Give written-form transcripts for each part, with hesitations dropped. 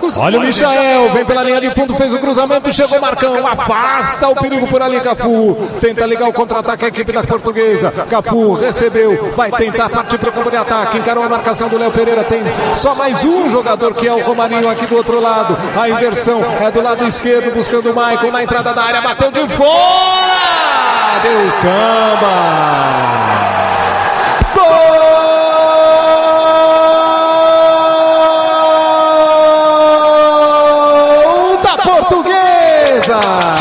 Olha o Michael, vem pela linha de fundo, fez o cruzamento, chegou Marcão, afasta o perigo por ali, Cafu. Tenta ligar o contra-ataque a equipe da Portuguesa. Cafu recebeu, vai tentar partir para o campo de ataque, encarou a marcação do Léo Pereira. Tem só mais um jogador que é o Romarinho aqui do outro lado. A inversão é do lado esquerdo, buscando o Maicon na entrada da área, bateu de fora, deu samba. Gol da Portuguesa.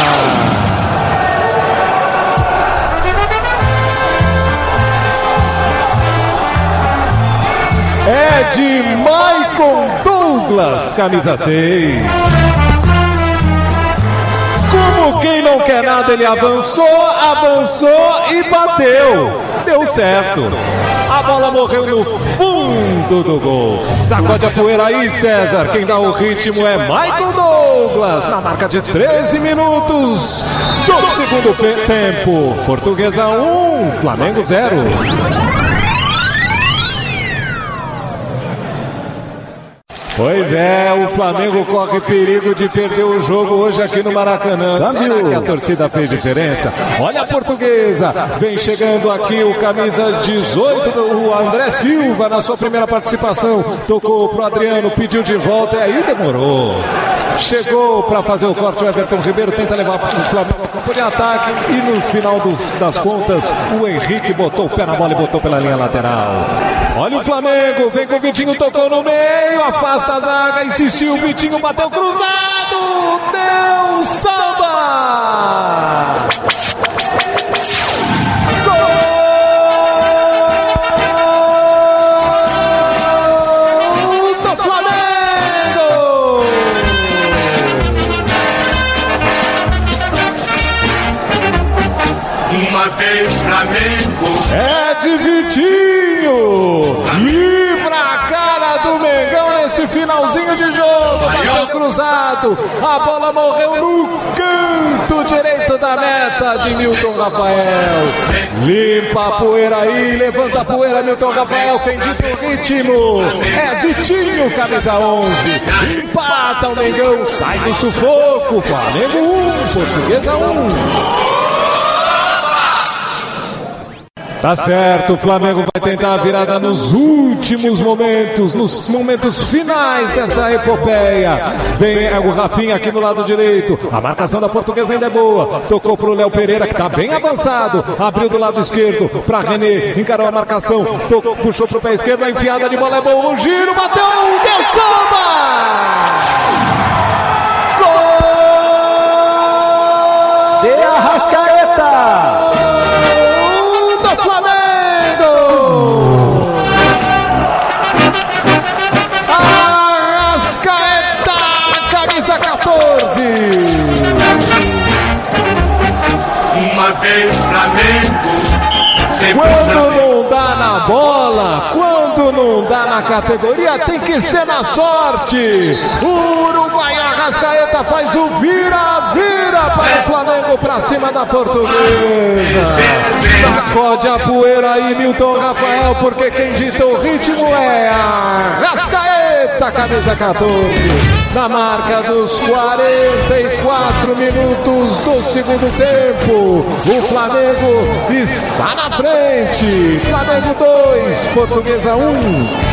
É de Maicon Douglas, camisa 6. Como quem não quer nada, ele avançou e bateu. Deu certo. A bola morreu no fundo do gol. Sacode a poeira aí, César. Quem dá o ritmo é Maicon Douglas. Na marca de 13 minutos do segundo tempo. Portuguesa 1, Flamengo 0. Pois é, o Flamengo corre perigo de perder o jogo hoje aqui no Maracanã. Será que a torcida fez diferença? Olha a Portuguesa, vem chegando aqui o camisa 18, o André Silva na sua primeira participação. Tocou pro Adriano, pediu de volta e aí demorou. Chegou para fazer o corte o Everton Ribeiro, tenta levar o Flamengo ao campo de ataque e no final das contas o Henrique botou o pé na bola e botou pela linha lateral. Olha o Flamengo, vem com o Vitinho, tocou no meio, afasta a zaga, insistiu, o Vitinho bateu cruzado, deu samba! Flamengo é de Vitinho e pra cara do Mengão nesse finalzinho de jogo, bateu cruzado, a bola morreu no canto direito da meta de Milton Rafael. Limpa a poeira aí, levanta a poeira, Milton Rafael. Quem dita o ritmo é Vitinho, camisa 11. Empata o Mengão, sai do sufoco. Flamengo 1, Portuguesa 1. Tá certo, o Flamengo vai tentar a virada nos últimos momentos, nos momentos finais dessa epopeia. Vem o Rafinha aqui no lado direito, a marcação da Portuguesa ainda é boa. Tocou pro Léo Pereira, que tá bem avançado, abriu do lado esquerdo pra René, encarou a marcação, puxou pro pé esquerdo, a enfiada de bola é boa, o giro, bateu, deu samba! Gol! De Arrascaeta! Flamengo. Quando não dá na bola, quando não dá na categoria, tem que ser na sorte. O Uruguai Arrascaeta faz o vira-vira para o Flamengo, para cima da Portuguesa. Sacode a poeira aí, Milton Rafael, porque quem dita o ritmo é Arrascaeta, camisa 14. Na marca dos 44 minutos do segundo tempo, o Flamengo está na frente. Flamengo 2, Portuguesa 1.